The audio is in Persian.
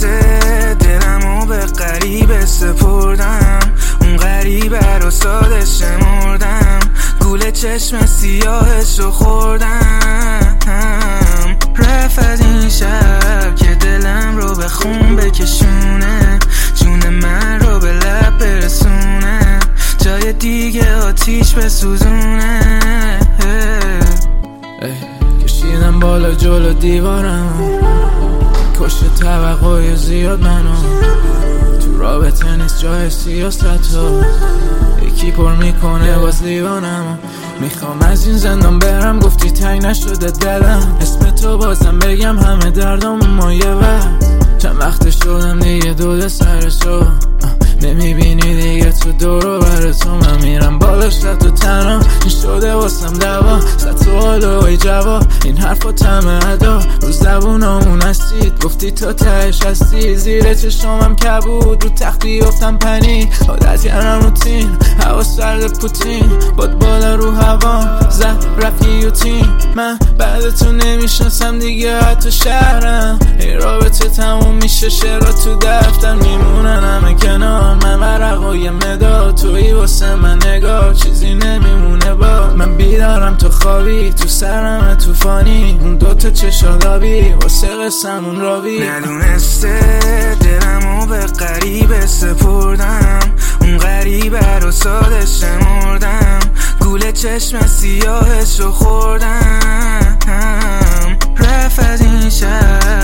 دلمو به غریبه سپردم، اون غریبه رو ساده شمردم، گوله چشم سیاهشو خوردم. رفت از این شب که دلم رو به خون بکشونه، جون من رو به لب برسونه، جای دیگه آتیش بسوزونه. کشیدم بالا جلو دیوارم، کشت توقعی زیاد منو، تو رابطه نیست جای سیاست ها، یکی پر میکنه باز لیوانم. میخوام از این زندان برم، گفتی تنگ نشده دلم، اسم تو بازم بگم همه دردام مایه وقت، چند وقت شدم دیگه دود سرشو، نمیبینی دیگه تو دورو بر تو، من میرم بالا شب تو تنها، این شده واسم دوا، صد سوال و ای جواب، این حرفا تمه ادا، رو زبونامون هستید، گفتی تو تهش هستی، زیر چشمم کبود، رو تخت بیفتم پنی، عادت کردم روتین، هوا سرد پوتین، باد بالا رو هوا، زد رفتی و تین، من بعد تو نمیشناسم دیگه حتی شهرم، این رابطه تموم میشه، شعرها تو دفتر میمونن همه کنار، من ورقای مداد، تویی واسه من نگاه، چیزی نمیمونه با من، بیدارم تو خوابی، تو سرم توفانی، اون دوتا چشادابی واسه قسمون راوی. ندونسته دلمو به غریبه سپردم، اون غریبه رو ساده شمردم، گوله چشم سیاهشو خوردم. رفت از این شب